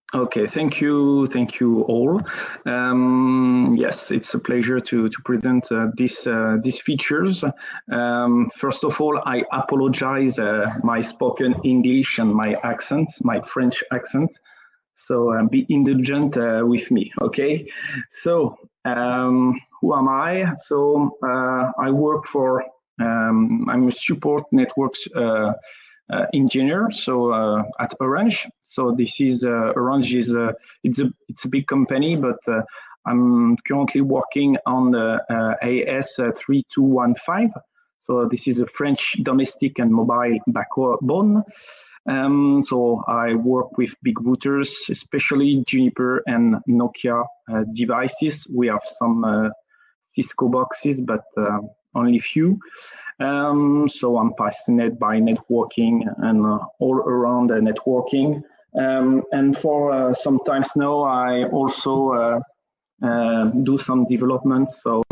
Okay, thank you all. Yes, it's a pleasure to present these features. First of all, I apologize my spoken English and my accent, my French accent. So be indulgent with me, okay? So who am I? So I work for. I'm a support networks engineer. So at Orange. So this is Orange is it's a big company, but I'm currently working on the AS3215. So this is a French domestic and mobile backbone. So I work with big routers, especially Juniper and Nokia devices. We have some Cisco boxes, but only few. So I'm passionate by networking and all around networking. And for some times now, I also do some development. So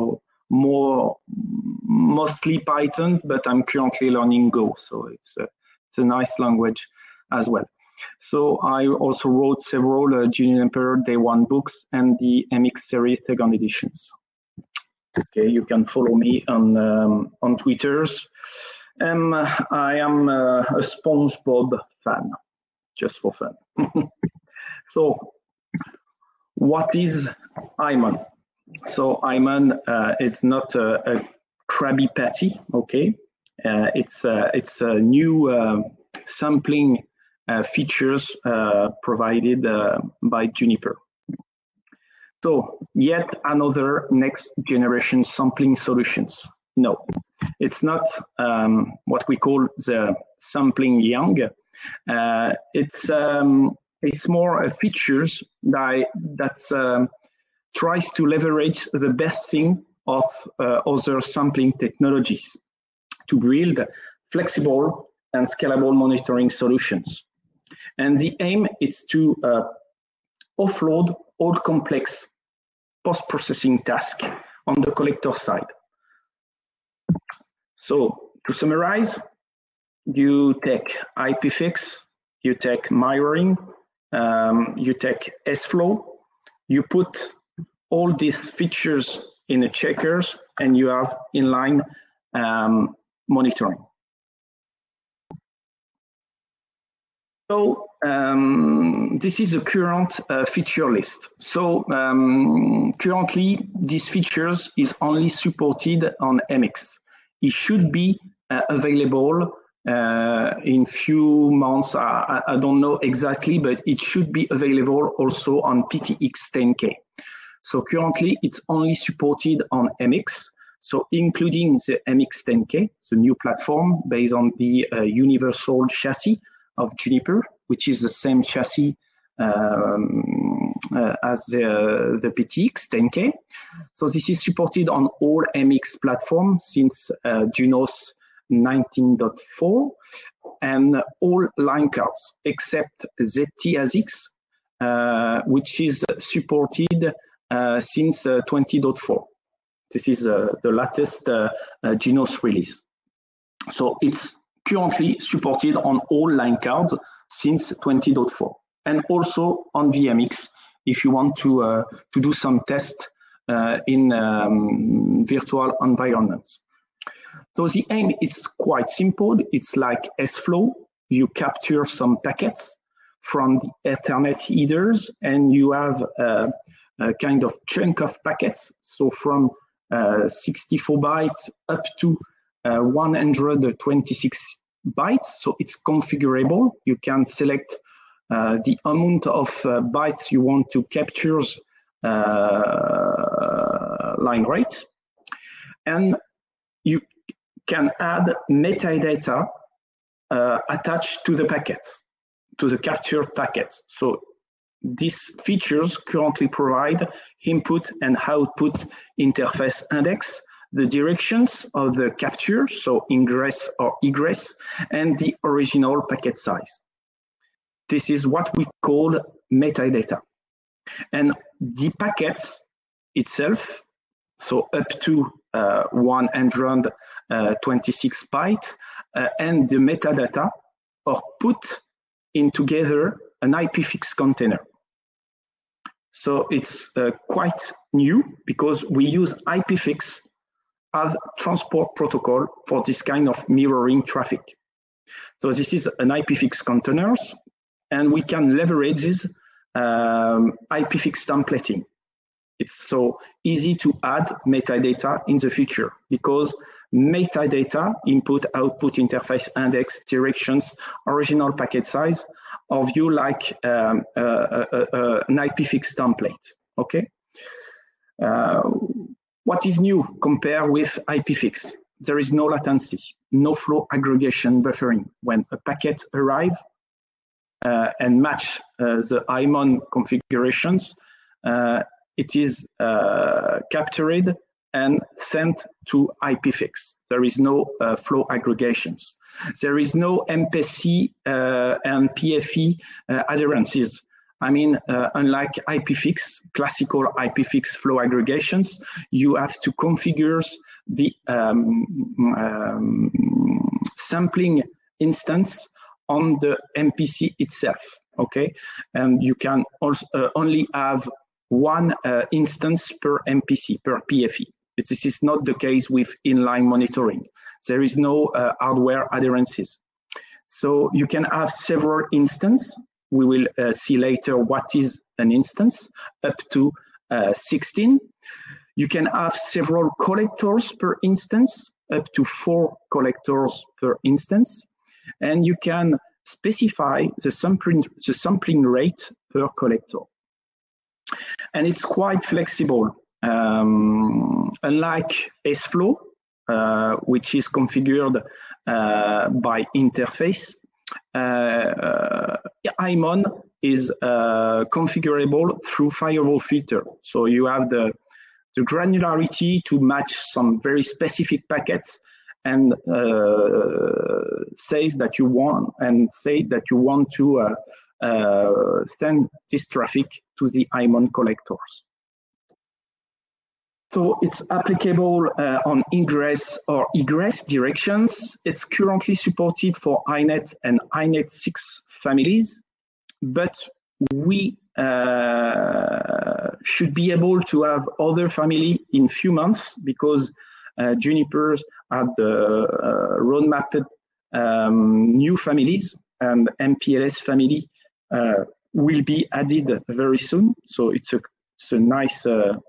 mostly Python, but I'm currently learning Go. So it's a nice language as well. So I also wrote several Juniper Day One books and the MX series second editions. Okay, you can follow me on Twitters. I am a SpongeBob fan, just for fun. So, what is Hyman? So Hyman is not a Krabby Patty. Okay, it's a new sampling features provided by Juniper. So yet another next generation sampling solutions. No, it's not what we call the sampling young. It's more features that tries to leverage the best thing of other sampling technologies to build flexible and scalable monitoring solutions. And the aim is to offload all complex post-processing tasks on the collector side. So to summarize, you take IPFix, you take mirroring, you take SFlow, you put all these features in a checkers, and you have inline monitoring. So this is a current feature list. So currently, these features is only supported on MX. It should be available in few months. I don't know exactly, but it should be available also on PTX 10K. So currently, it's only supported on MX. So including the MX 10K, the new platform based on the universal chassis of Juniper, which is the same chassis as the PTX 10K. So this is supported on all MX platforms since Junos 19.4 and all line cards except ZT-ASIC, which is supported since 20.4. This is the latest Junos release. So it's currently supported on all line cards since 20.4 and also on VMX if you want to do some tests in virtual environments. So the aim is quite simple. It's like SFlow. You capture some packets from the Ethernet headers and you have a kind of chunk of packets. So from 64 bytes up to 126 bytes. So it's configurable. You can select the amount of bytes you want to capture line rate. And you can add metadata attached to the packets, to the captured packets. So these features currently provide input and output interface index, the directions of the capture, so ingress or egress, and the original packet size. This is what we call metadata. And the packets itself, so up to 126 bytes, and the metadata are put in together an IPFix container. So it's quite new because we use IPFix as transport protocol for this kind of mirroring traffic. So this is an IPFix containers, and we can leverage this IPFix templating. It's so easy to add metadata in the future because metadata, input, output, interface, index, directions, original packet size, are viewed like an IPFix template, okay? What is new compared with IPFix? There is no latency, no flow aggregation buffering. When a packet arrives and match the IMON configurations, it is captured and sent to IPFix. There is no flow aggregations. There is no MPC and PFE adherences. I mean, unlike IPFix, classical IPFix flow aggregations, you have to configure the sampling instance on the MPC itself, okay? And you can also only have one instance per MPC, per PFE. This is not the case with inline monitoring. There is no hardware adherences. So you can have several instances. We will see later what is an instance, up to 16. You can have several collectors per instance, up to 4 collectors per instance. And you can specify the sampling rate per collector. And it's quite flexible. Unlike SFlow, which is configured by interface, IMON is configurable through firewall filter. So you have the granularity to match some very specific packets and say that you want to send this traffic to the IMON collectors. So it's applicable on ingress or egress directions. It's currently supported for INET and INET 6 families, but we should be able to have other family in few months because Juniper have the roadmapped new families, and MPLS family will be added very soon. So it's a nice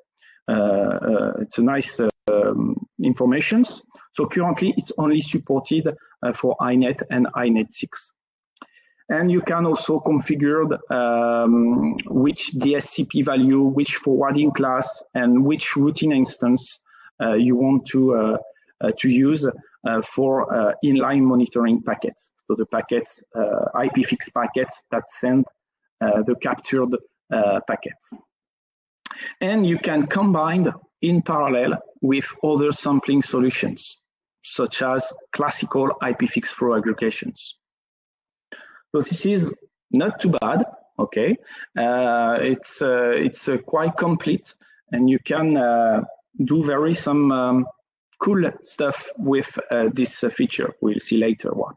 information. So currently it's only supported for INET and INET 6. And you can also configure which DSCP value, which forwarding class, and which routing instance you want to use for inline monitoring packets. So the packets, IPFix packets that send the captured packets. And you can combine in parallel with other sampling solutions, such as classical IPFix flow aggregations. So this is not too bad, okay? It's quite complete, and you can do some cool stuff with this feature. We'll see later what.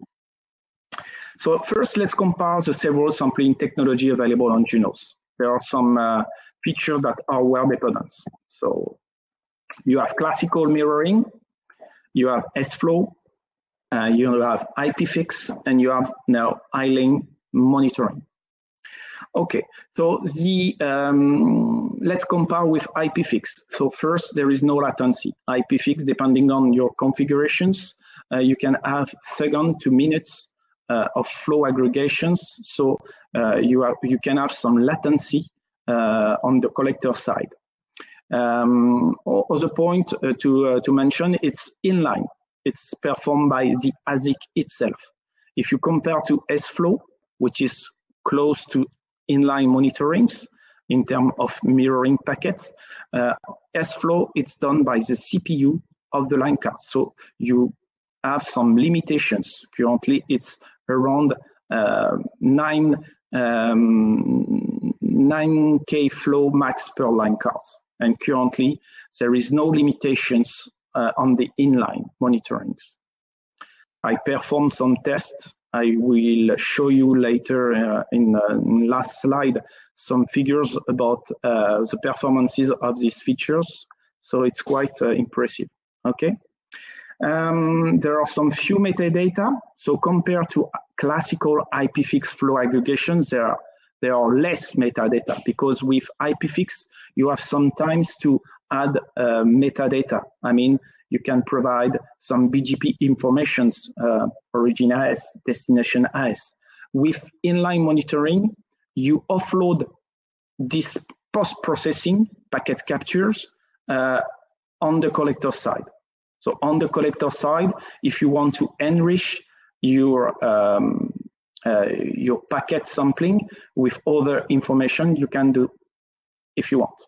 So first, let's compare the several sampling technology available on Junos. There are some features that are well dependent. So you have classical mirroring, you have SFlow, you have IPFix, and you have now iLink monitoring. Okay, so let's compare with IPFix. So first, there is no latency. IPFix, depending on your configurations, you can have seconds to minutes of flow aggregations. So you can have some latency on the collector side. Other point to mention, it's inline. It's performed by the ASIC itself. If you compare to SFlow, which is close to inline monitorings in terms of mirroring packets, SFlow, it's done by the CPU of the line card. So you have some limitations. Currently, it's around 9K flow max per line cards. And currently, there is no limitations on the inline monitorings. I performed some tests I will show you later in last slide some figures about the performances of these features. So it's quite impressive. Okay. There are some few metadata. So compared to classical IPFix flow aggregations, there are less metadata, because with IPFix, you have sometimes to add metadata. I mean, you can provide some BGP informations, origin AS, destination AS. With inline monitoring, you offload this post-processing packet captures on the collector side. So on the collector side, if you want to enrich your packet sampling with other information, you can do if you want.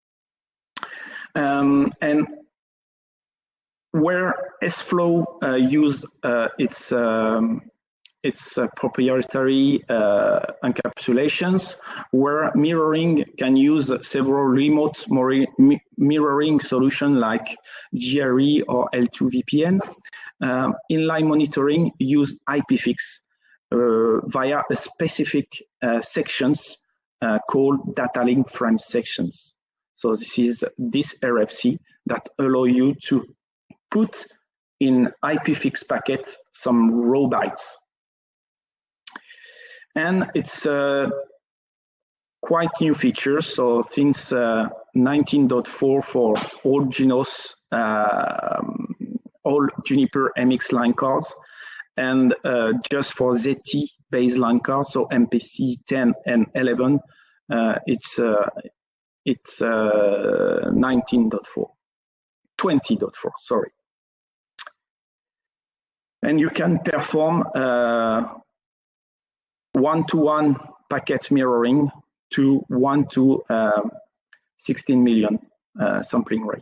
And where SFlow use its proprietary encapsulations, where mirroring can use several remote mirroring solutions like GRE or L2VPN. Inline monitoring use IPFix via a specific sections called data link frame sections. So this is this RFC that allow you to put in IPFix packet some raw bytes. And it's quite new features. So since 19.4 for all Junos, all Juniper MX line cards, and just for ZT based line cards, so MPC 10 and 11, it's 19.4, 20.4, sorry. And you can perform one-to-one packet mirroring to 1 to 16 million sampling rate.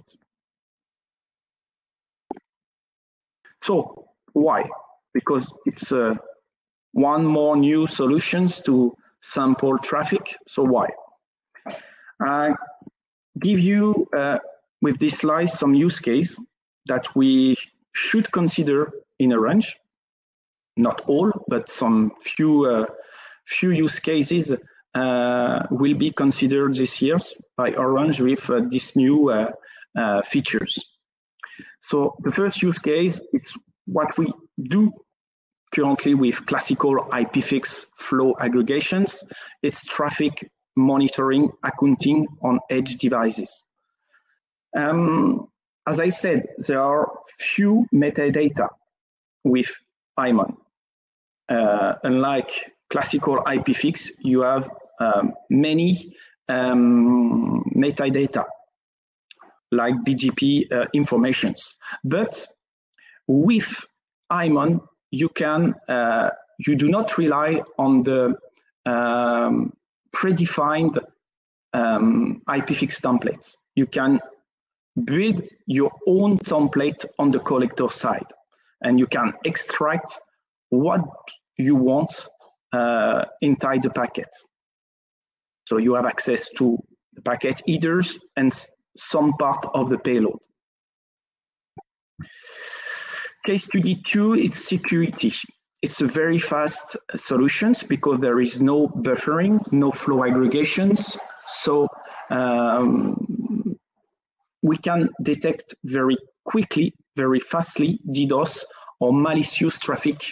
So why? Because it's one more new solutions to sample traffic. So why? I give you with this slide some use case that we should consider in Orange. Not all, but some few use cases will be considered this year by Orange with these new features. So the first use case is what we do currently with classical IPFix flow aggregations. It's traffic monitoring accounting on edge devices. As I said, there are few metadata with IMON. Unlike classical IPFix, you have many metadata like BGP informations. But with IMON, you can you do not rely on the predefined IPFix templates. You can build your own template on the collector side, and you can extract what you want inside the packet. So you have access to the packet headers and some part of the payload. Case study 2 is security. It's a very fast solutions because there is no buffering, no flow aggregations. So we can detect very quickly, very fastly DDoS or malicious traffic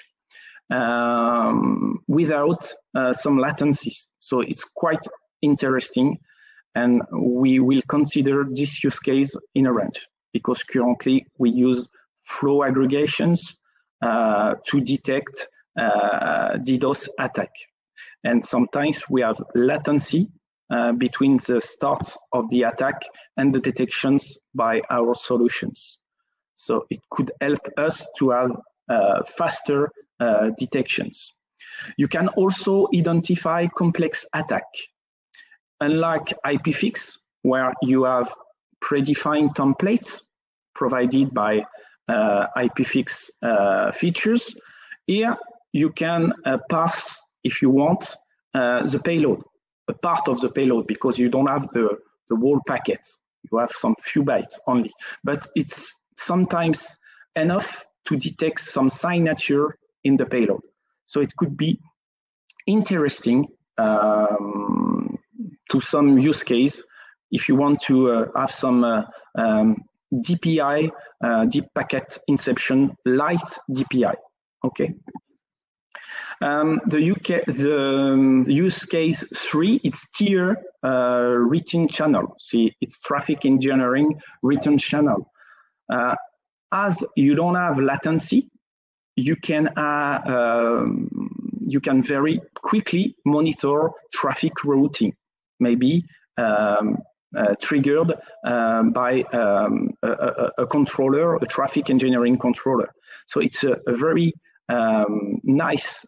without some latencies. So it's quite interesting, and we will consider this use case in Orange because currently we use flow aggregations to detect DDoS attack. And sometimes we have latency between the start of the attack and the detections by our solutions. So it could help us to have faster detections. You can also identify complex attack. Unlike IPFix, where you have predefined templates provided by IPFix features, here you can parse, if you want, the payload, a part of the payload, because you don't have the whole packets. You have some few bytes only, but it's sometimes enough to detect some signature in the payload. So it could be interesting to some use case if you want to have some DPI, deep packet inception, light DPI. Okay. The use case 3, it's tier written channel. See, it's traffic engineering written channel. As you don't have latency, you can very quickly monitor traffic routing, maybe triggered by a controller, a traffic engineering controller. So it's a very nice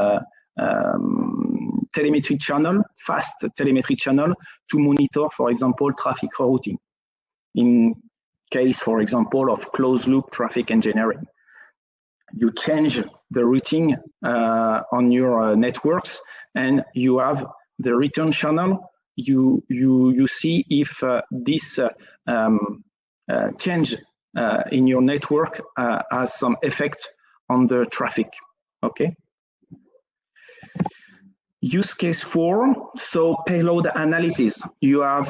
telemetry channel, fast telemetry channel to monitor, for example, traffic routing in case, for example, of closed loop traffic engineering. You change the routing on your networks and you have the return channel. You see if this change in your network has some effect on the traffic. Okay. Use case 4, so payload analysis. You have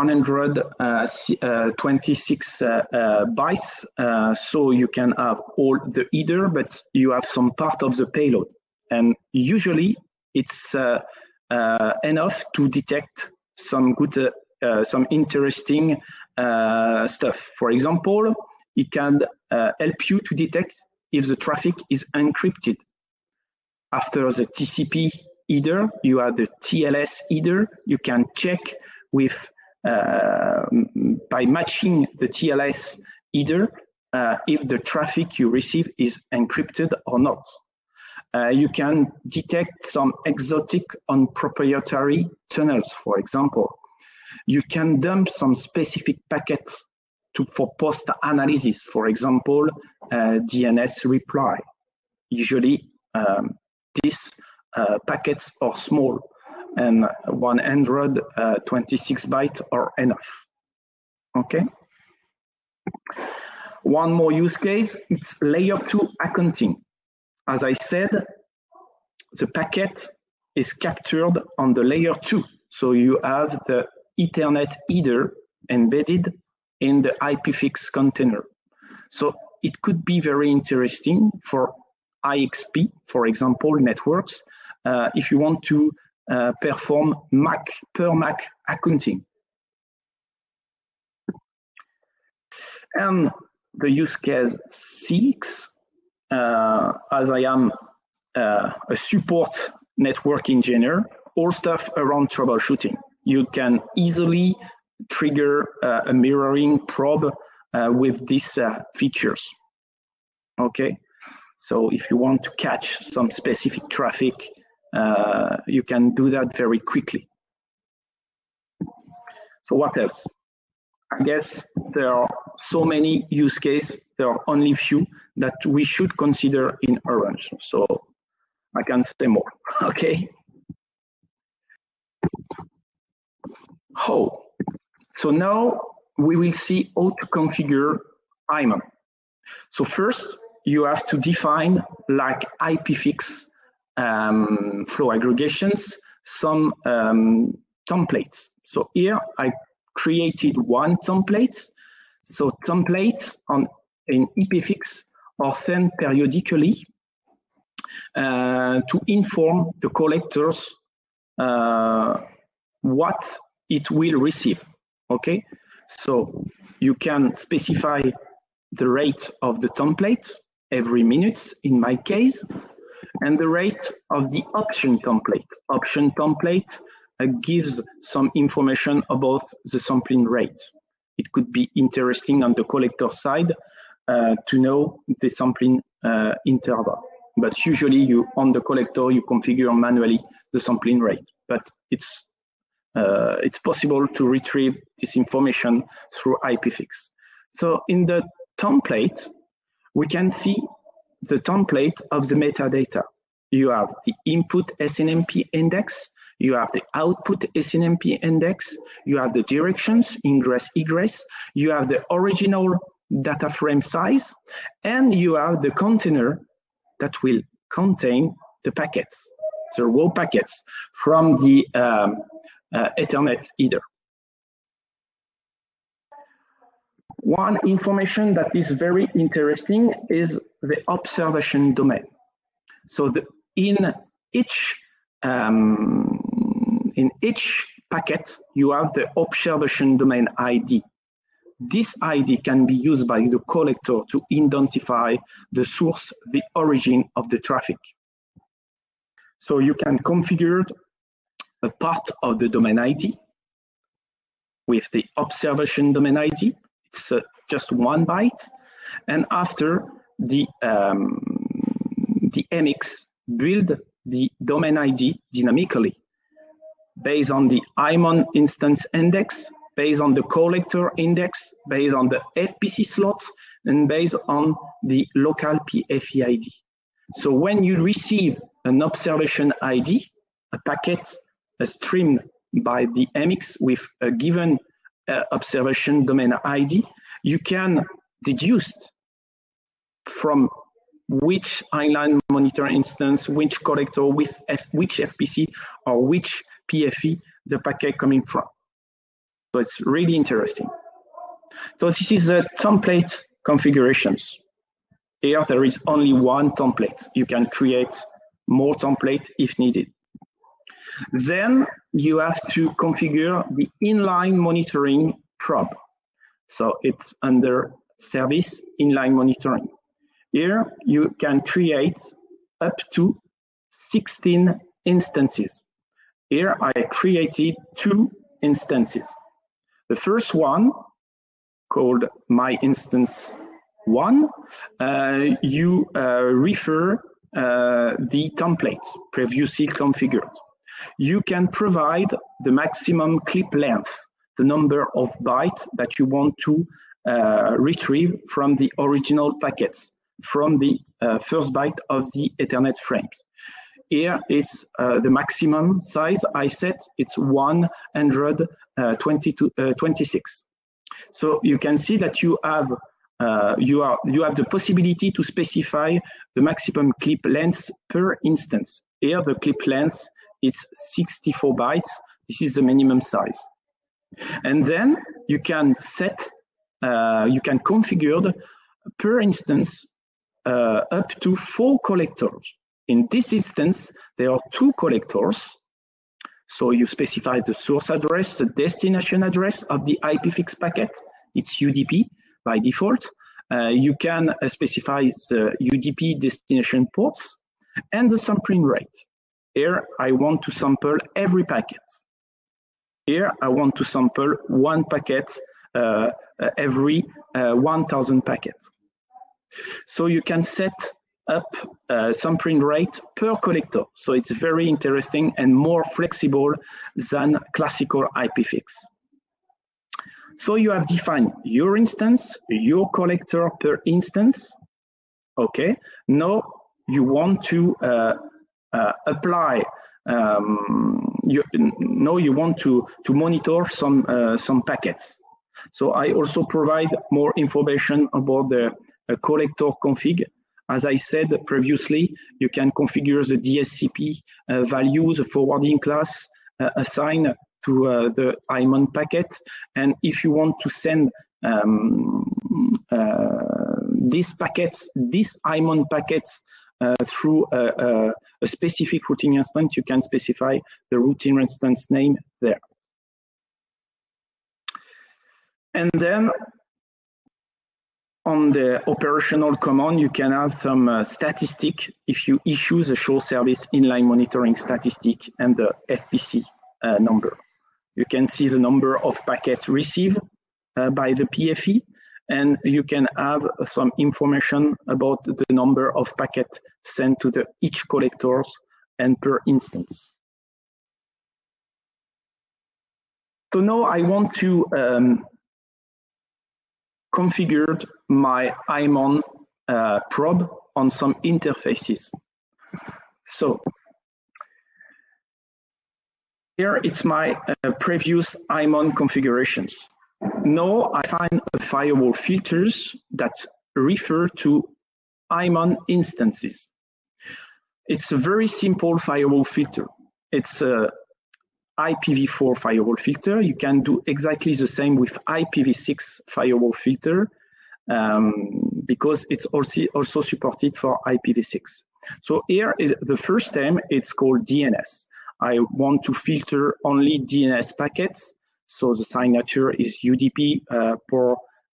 126 bytes, so you can have all the header, but you have some part of the payload. And usually it's enough to detect some good, some interesting stuff. For example, it can help you to detect if the traffic is encrypted. After the TCP header, you have the TLS header. You can check with by matching the TLS header if the traffic you receive is encrypted or not. You can detect some exotic unproprietary tunnels, for example. You can dump some specific packets for post-analysis, for example, DNS reply. Usually, these packets are small and 126 bytes are enough. Okay. One more use case, it's layer 2 accounting. As I said, the packet is captured on the layer 2. So you have the Ethernet header embedded in the IPFix container. So it could be very interesting for IXP, for example, networks, if you want to perform MAC per MAC accounting. And the use case 6, as I am a support network engineer, all stuff around troubleshooting. You can easily trigger a mirroring probe with these features. Okay, so if you want to catch some specific traffic, you can do that very quickly. So what else? I guess there are so many use cases, there are only few that we should consider in Orange. So I can say more, okay? How? So now we will see how to configure Hyman. So first, you have to define, like IPFix flow aggregations, some templates. So here I created one template. So templates in IPFix are sent periodically to inform the collectors what it will receive. Okay, so you can specify the rate of the template every minute in my case, and the rate of the option template. Option template gives some information about the sampling rate. It could be interesting on the collector side to know the sampling interval. But usually you, on the collector, you configure manually the sampling rate. But it's possible to retrieve this information through IPFix. So in the template, we can see the template of the metadata. You have the input SNMP index, you have the output SNMP index, you have the directions, ingress, egress, you have the original data frame size, and you have the container that will contain the packets, the raw packets from the Ethernet header. One information that is very interesting is the observation domain. So in each packet, you have the observation domain ID. This ID can be used by the collector to identify the source, the origin of the traffic. So you can configure a part of the domain ID with the observation domain ID. It's just 1 byte. And after the MX build the domain ID dynamically based on the IMON instance index, based on the collector index, based on the FPC slot, and based on the local PFE ID. So when you receive an observation ID, a packet streamed by the MX with a given observation domain ID, you can deduce from which inline monitor instance, which collector, with which FPC or which PFE the packet coming from. So it's really interesting. So this is a template configurations. Here there is only one template. You can create more templates if needed. Then you have to configure the inline monitoring probe. So it's under service inline monitoring. Here you can create up to 16 instances. Here I created 2 instances. The first one, called My Instance 1, you refer the templates previously configured. You can provide the maximum clip length, the number of bytes that you want to retrieve from the original packets, from the first byte of the Ethernet frames. Here is the maximum size I set. It's 126. So you can see that you have the possibility to specify the maximum clip length per instance. Here the clip length is 64 bytes. This is the minimum size. And then you can set, you can configure per instance up to 4 collectors. In this instance, there are 2 collectors. So you specify the source address, the destination address of the IPFix packet. It's UDP by default. You can specify the UDP destination ports and the sampling rate. Here, I want to sample every packet. Here, I want to sample 1 packet every 1,000 packets. So you can set up sampling rate per collector. So it's very interesting and more flexible than classical IPFix. So you have defined your instance, your collector per instance. Okay, now you want to apply, now you want to monitor some packets. So I also provide more information about the collector config. As I said previously, you can configure the DSCP values, the forwarding class assigned to the IMON packet. And if you want to send these packets, these IMON packets through a specific routing instance, you can specify the routing instance name there. And then on the operational command, you can have some statistic if you issue the show service inline monitoring statistic and the FPC number. You can see the number of packets received by the PFE, and you can have some information about the number of packets sent to each collectors and per instance. So now I want to configure my IMON probe on some interfaces. So here it's my previous IMON configurations. Now I find firewall filters that refer to IMON instances. It's a very simple firewall filter. It's a IPv4 firewall filter. You can do exactly the same with IPv6 firewall filter because it's also supported for IPv6. So here is the first term, it's called DNS. I want to filter only DNS packets. So the signature is UDP for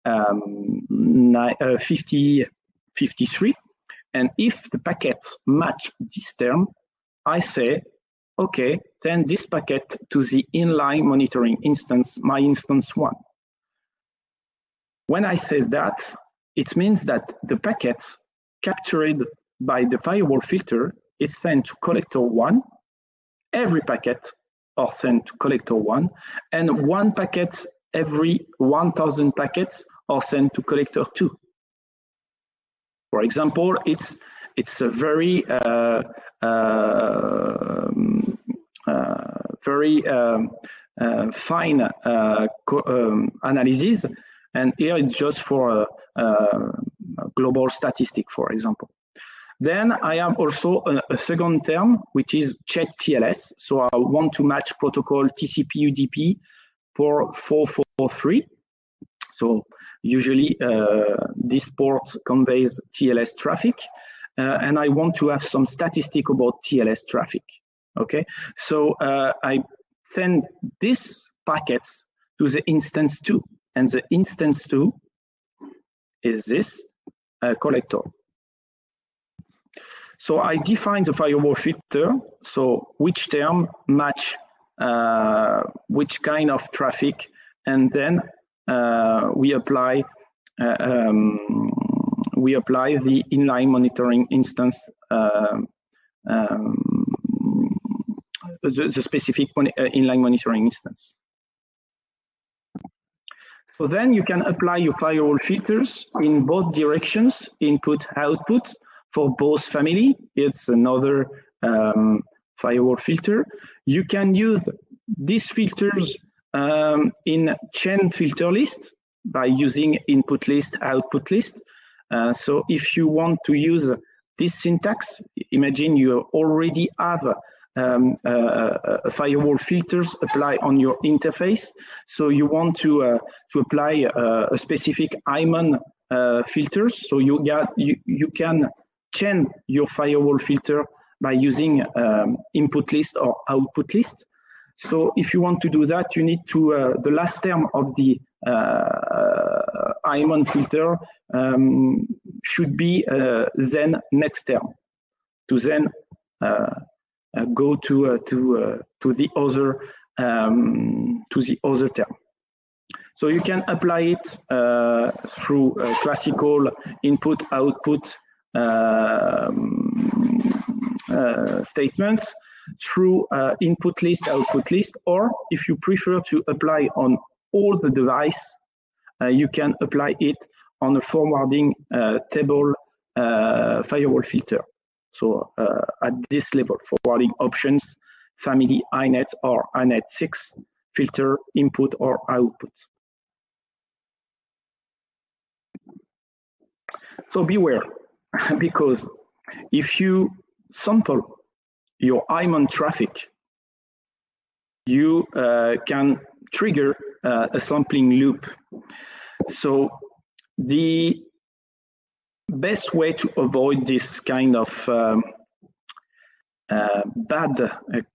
5053. And if the packets match this term, I say, okay, send this packet to the inline monitoring instance, my instance 1. When I say that, it means that the packets captured by the firewall filter is sent to collector 1. Every packet are sent to collector 1, and one packet every 1,000 packets are sent to collector 2. For example, it's a very fine analysis, and here it's just for global statistic, for example. Then I have also a second term, which is check TLS. So I want to match protocol TCP/UDP for 443. So usually this port conveys TLS traffic, and I want to have some statistic about TLS traffic. Okay, so I send these packets to the instance 2, and the instance 2 is this collector. So I define the firewall filter, so which term match which kind of traffic, and then we apply the inline monitoring instance, the specific inline monitoring instance. So then you can apply your firewall filters in both directions, input, output, for both family. It's another firewall filter. You can use these filters in chain filter list by using input list, output list. So if you want to use this syntax, imagine you already have firewall filters apply on your interface. So you want to apply a specific IMON filters. So you can chain your firewall filter by using input list or output list. So if you want to do that, you need to, the last term of the IMON filter should be then next term, to then go to the other term. So you can apply it through classical input output statements, through input list, output list, or if you prefer to apply on all the device, you can apply it on a forwarding table firewall filter. So at this level, forwarding options, family iNet or iNet 6, filter input or output. So beware, because if you sample your IMON traffic, you can trigger a sampling loop. So the best way to avoid this kind of bad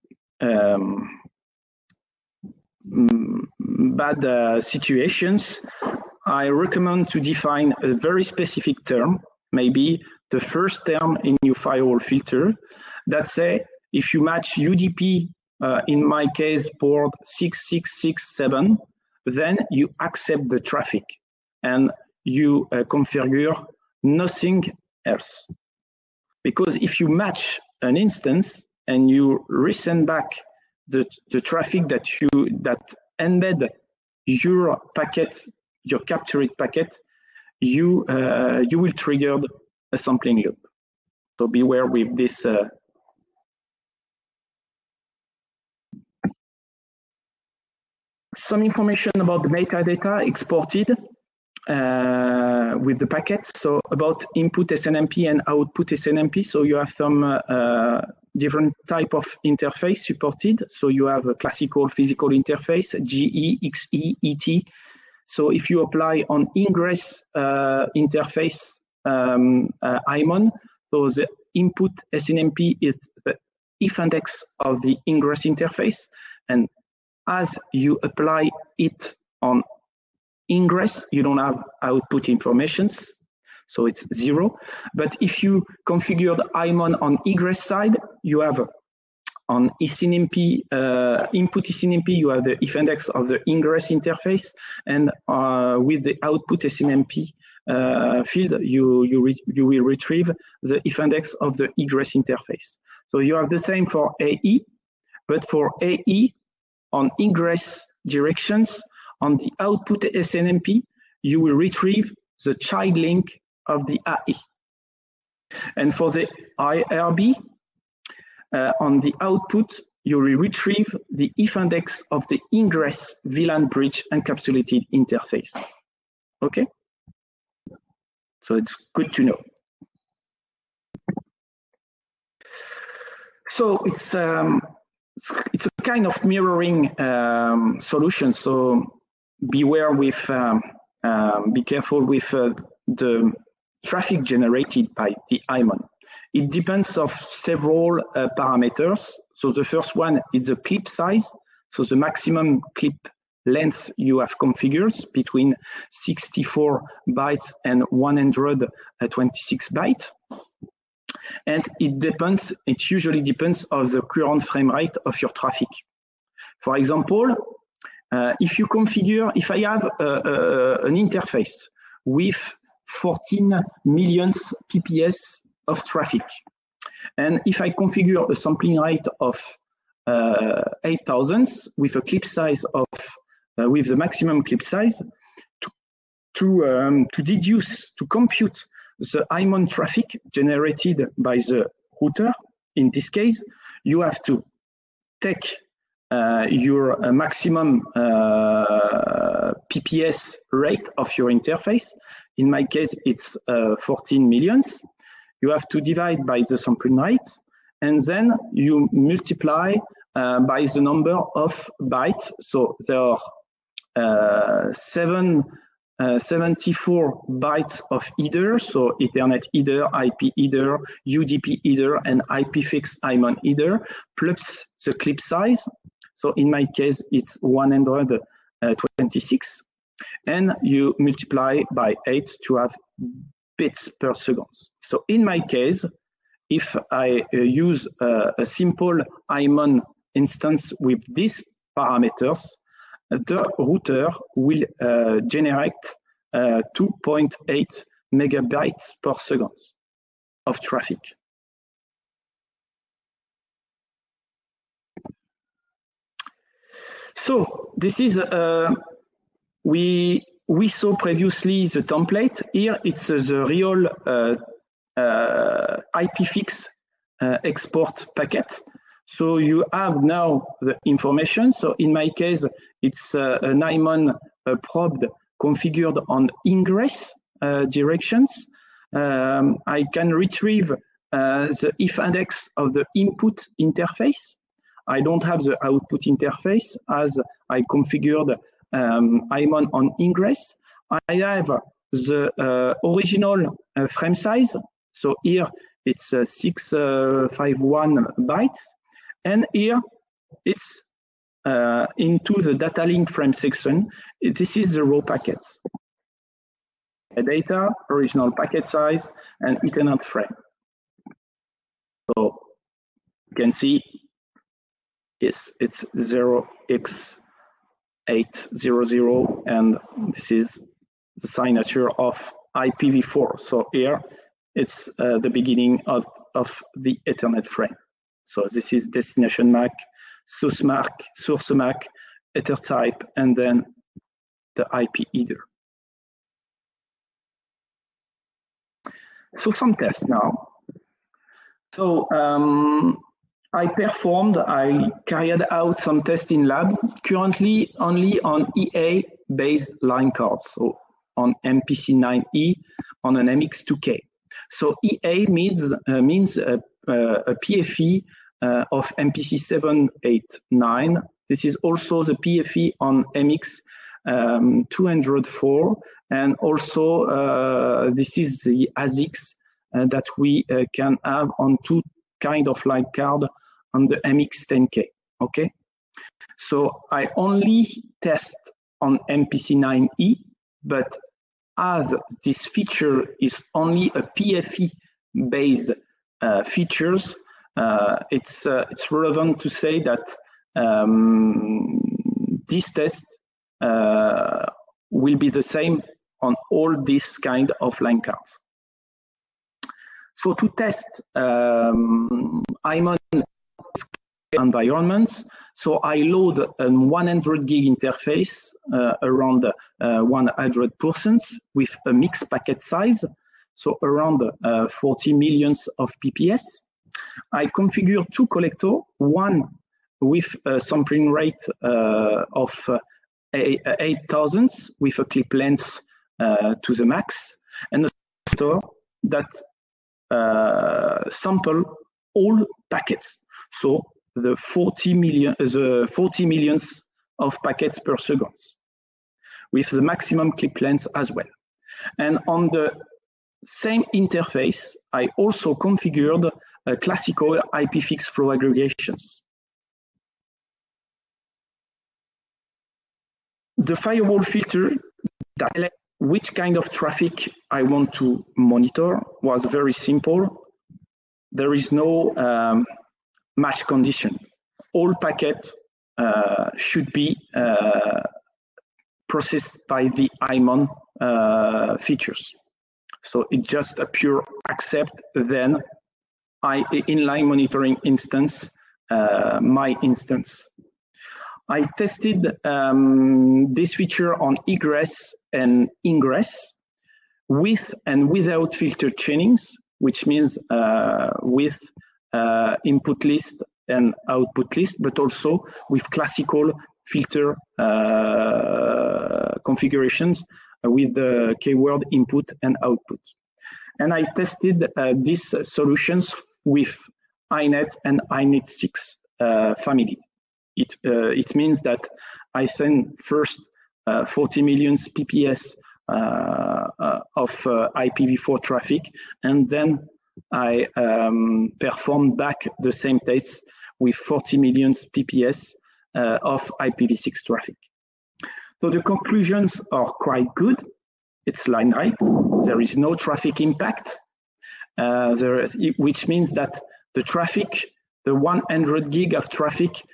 situations, I recommend to define a very specific term, maybe the first term in your firewall filter, that say if you match UDP, in my case port 6667, then you accept the traffic and you configure nothing else. Because if you match an instance and you resend back the traffic that embed your packet, your captured packet, you will trigger a sampling loop. So beware with this. Some information about the metadata exported. with the packet. So about input SNMP and output SNMP. So you have some different type of interface supported. So you have a classical physical interface, GE, XE, ET. So if you apply on ingress interface IMON, so the input SNMP is the if index of the ingress interface, and as you apply it on ingress, you don't have output informations, so it's 0. But if you configure the IMON on egress side, you have on SNMP, input SNMP, you have the if index of the ingress interface, and with the output SNMP field, you will retrieve the if index of the egress interface. So you have the same for AE, but for AE on ingress directions, on the output SNMP, you will retrieve the child link of the AE. And for the IRB, on the output, you will retrieve the if index of the ingress VLAN bridge encapsulated interface. Okay? So it's good to know. So it's a kind of mirroring solution. So beware with, be careful with the traffic generated by the IMON. It depends of several parameters. So the first one is the clip size. So the maximum clip length you have configured between 64 bytes and 126 bytes. And it usually depends on the current frame rate of your traffic. For example, if I have an interface with 14 million PPS of traffic, and if I configure a sampling rate of 8,000 with a clip size of, with the maximum clip size, to compute the IMON traffic generated by the router, in this case, you have to take your maximum PPS rate of your interface. In my case, it's 14 millions. You have to divide by the sampling rate, and then you multiply by the number of bytes. So there are 74 bytes of header, so Ethernet header, IP header, UDP header, and IP fixed IMON header, plus the clip size. So in my case, it's 126, and you multiply by 8 to have bits per second. So in my case, if I use a simple IMON instance with these parameters, the router will generate 2.8 megabytes per second of traffic. So this is, we saw previously the template. Here it's the real IPFix export packet. So you have now the information. So in my case, it's an IMON probe configured on ingress directions. I can retrieve the if index of the input interface. I don't have the output interface as I configured IMON on ingress. I have the original frame size. So here it's 651 bytes. And here it's into the data link frame section. This is the raw packets. Data, original packet size, and Ethernet frame. So you can see, yes, it's 0x800, and this is the signature of IPv4. So here it's the beginning of the Ethernet frame. So this is destination MAC, source MAC, Ether type, and then the IP header. So some tests now. So I carried out some tests in lab, currently only on EA-based line cards. So on MPC9E on an MX2K. So EA means a PFE of MPC789. This is also the PFE on MX204, and also this is the ASICs that we can have on two kind of line card on the MX10K. Okay, so I only test on MPC9E, but as this feature is only a PFE based features, it's relevant to say that this test will be the same on all these kind of line cards. So to test HYMON environments, so I load a 100 gig interface around 100% with a mixed packet size, so around 40 millions of PPS. I configure two collectors, one with a sampling rate of 8,000 with a clip length to the max, and a collector that sample all packets. So the 40 millions of packets per second, with the maximum clip length as well. And on the same interface, I also configured a classical IPFix flow aggregations. The firewall filter that which kind of traffic I want to monitor was very simple. There is no match condition. All packets should be processed by the HYMON features. So it's just a pure accept, then inline monitoring instance, my instance. I tested this feature on egress and ingress with and without filter chainings, which means with input list and output list, but also with classical filter configurations with the keyword input and output. And I tested these solutions with INET and INET 6 family. It means that I send first 40 million PPS of IPv4 traffic, and then I perform back the same tests with 40 million PPS of IPv6 traffic. So the conclusions are quite good. It's line right. There is no traffic impact, which means that the traffic, the 100 gig of traffic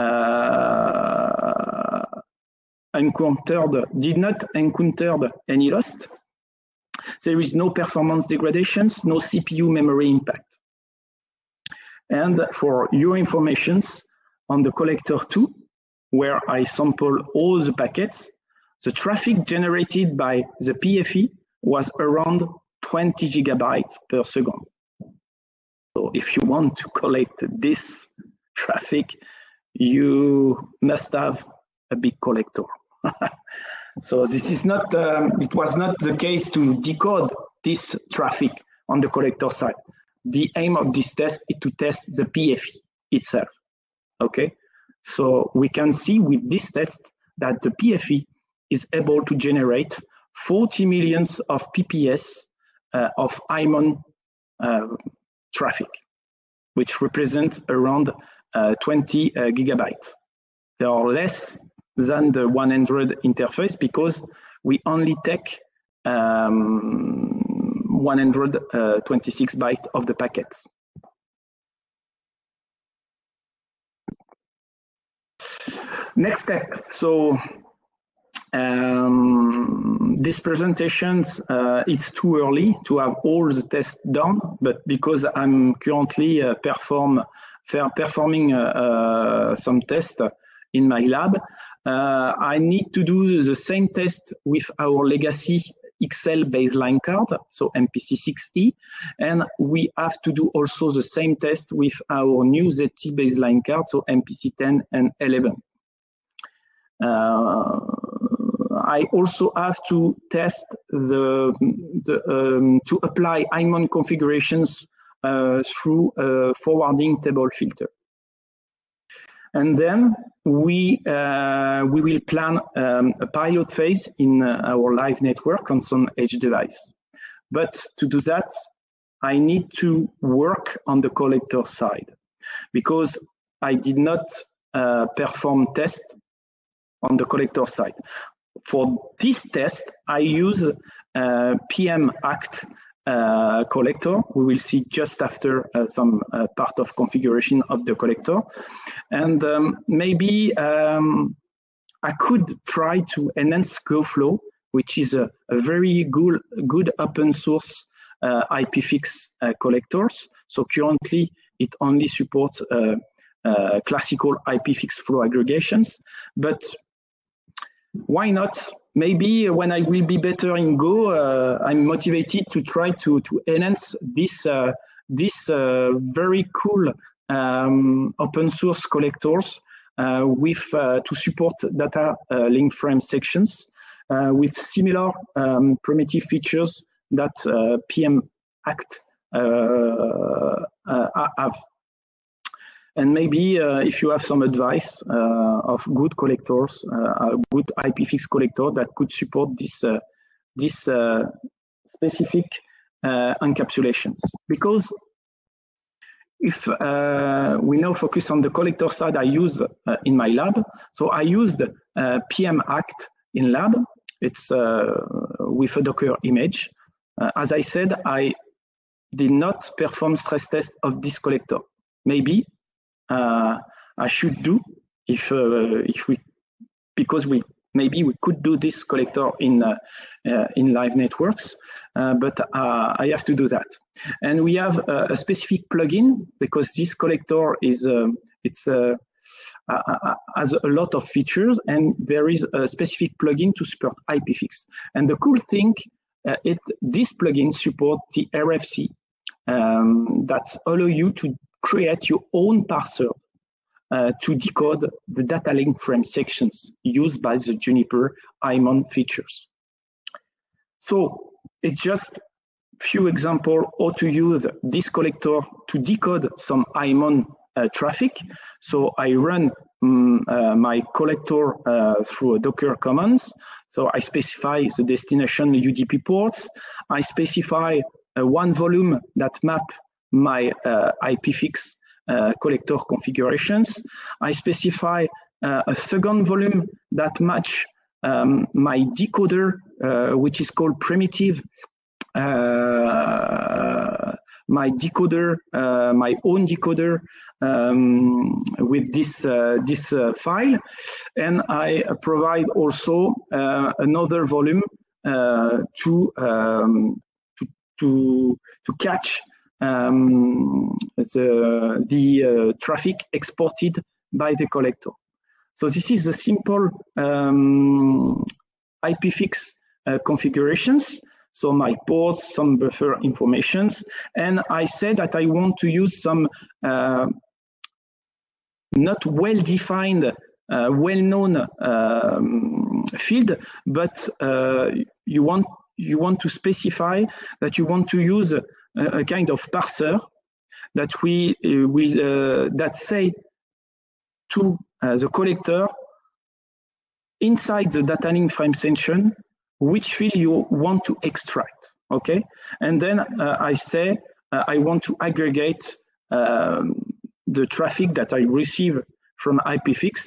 did not encounter any loss. There is no performance degradations, no CPU memory impact. And for your informations, on the collector 2, where I sample all the packets, the traffic generated by the PFE was around 20 gigabytes per second. So if you want to collect this traffic, you must have a big collector. So this is not, it was not the case to decode this traffic on the collector side. The aim of this test is to test the PFE itself, okay? So we can see with this test that the PFE is able to generate 40 millions of PPS of HYMON traffic, which represents around 20 gigabytes. They are less than the 100 interface because we only take 126 bytes of the packets. Next step. So these presentations, it's too early to have all the tests done, but because I'm currently performing some tests in my lab, I need to do the same test with our legacy XL baseline card, so MPC6E, and we have to do also the same test with our new ZT baseline card, so MPC10 and 11. I also have to test to apply IMON configurations through a forwarding table filter. And then we will plan a pilot phase in our live network on some edge device. But to do that, I need to work on the collector side because I did not perform test on the collector side. For this test, I use PM Act collector. We will see just after some part of configuration of the collector. And maybe I could try to enhance GoFlow, which is a very good open source IPFix collectors. So currently, it only supports classical IPFix flow aggregations. But why not? Maybe when I will be better in Go, I'm motivated to try to enhance this very cool open source collectors with to support data link frame sections with similar primitive features that PM Act have. And maybe if you have some advice of good collectors, a good IPFix collector that could support this specific encapsulations. Because if we now focus on the collector side I use in my lab, so I used PM Act in lab. It's with a Docker image. As I said, I did not perform stress test of this collector. Maybe I should do if we, because maybe we could do this collector in live networks, but I have to do that. And we have a specific plugin because this collector is has a lot of features, and there is a specific plugin to support IPFix. And the cool thing, this plugin supports the RFC that allow you to create your own parser to decode the data link frame sections used by the Juniper IMON features. So it's just few examples how to use this collector to decode some IMON traffic. So I run my collector through a Docker commands. So I specify the destination UDP ports. I specify one volume that map my IPFix collector configurations. I specify a second volume that match my decoder, which is called primitive. My decoder, my own decoder with this file, and I provide also another volume to catch the traffic exported by the collector. So this is a simple IPFix configurations. So my ports, some buffer informations, and I said that I want to use some not well-defined, well-known field, but you want to specify that you want to use a kind of parser that we will that say to the collector inside the data link frame section which field you want to extract, okay? And then I say I want to aggregate the traffic that I receive from IPFix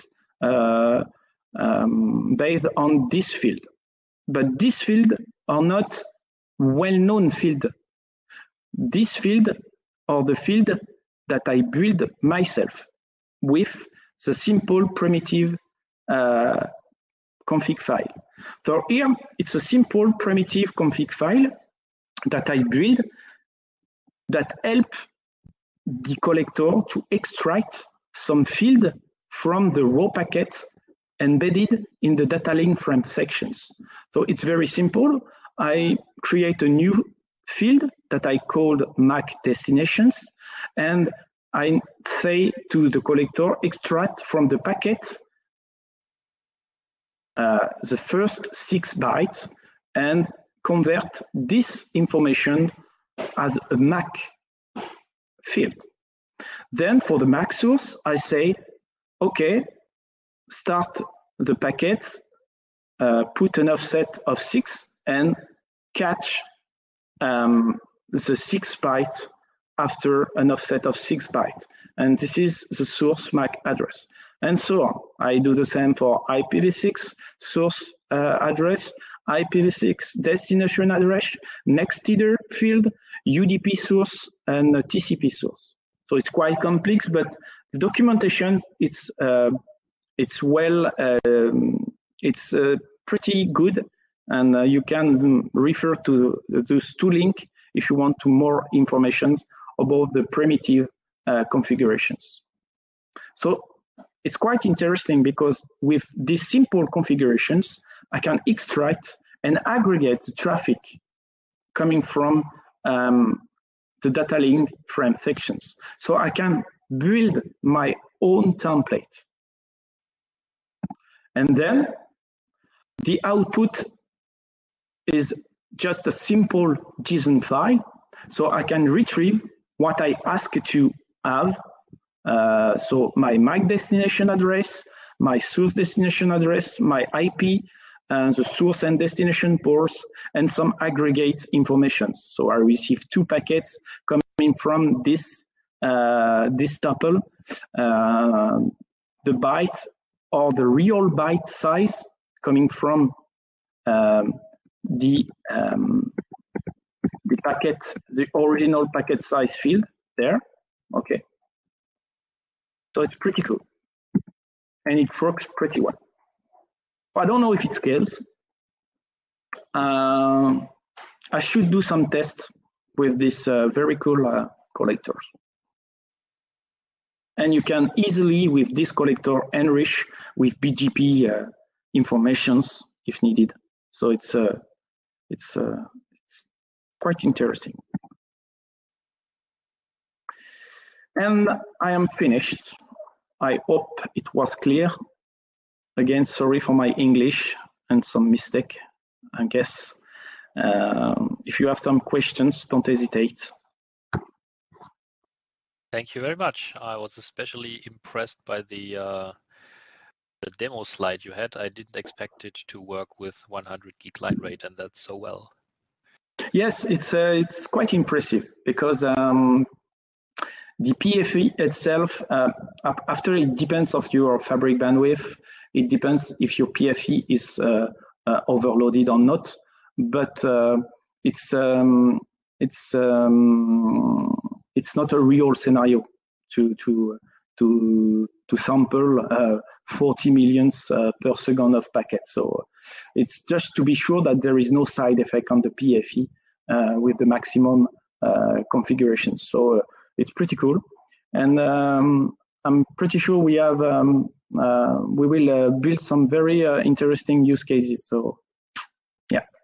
based on this field. But this field are not well-known field. This field are the field that I build myself with the simple primitive config file. So here, it's a simple primitive config file that I build that help the collector to extract some field from the raw packets embedded in the data link frame sections. So it's very simple. I create a new field that I called MAC destinations, and I say to the collector, extract from the packet the first 6 bytes and convert this information as a MAC field. Then for the MAC source, I say, okay, start the packets, put an offset of 6 and catch the 6 bytes after an offset of 6 bytes. And this is the source MAC address. And so on. I do the same for IPv6 source address, IPv6 destination address, next header field, UDP source, and TCP source. So it's quite complex, but the documentation it's pretty good, and you can refer to those 2 links if you want to more information about the primitive configurations. So it's quite interesting because with these simple configurations, I can extract and aggregate the traffic coming from the data link frame sections. So I can build my own template. And then the output is just a simple JSON file. So I can retrieve what I ask to have. So my MAC destination address, my source destination address, my IP, and the source and destination ports, and some aggregate information. So I receive 2 packets coming from this tuple. The byte or the real byte size coming from the packet, the original packet size field there. Okay. So it's pretty cool, and it works pretty well. I don't know if it scales. I should do some tests with this very cool collectors. And you can easily, with this collector, enrich with BGP informations if needed. So it's quite interesting. And I am finished. I hope it was clear. Again, sorry for my English and some mistake, I guess. If you have some questions, don't hesitate. Thank you very much. I was especially impressed by the demo slide you had. I didn't expect it to work with 100 gig line rate, and that's so well. Yes, it's quite impressive because the PFE itself, after it depends of your fabric bandwidth, it depends if your PFE is overloaded or not. But it's not a real scenario to sample 40 millions per second of packets. So it's just to be sure that there is no side effect on the PFE with the maximum configurations. So it's pretty cool, and I'm pretty sure we have we will build some very interesting use cases. So yeah.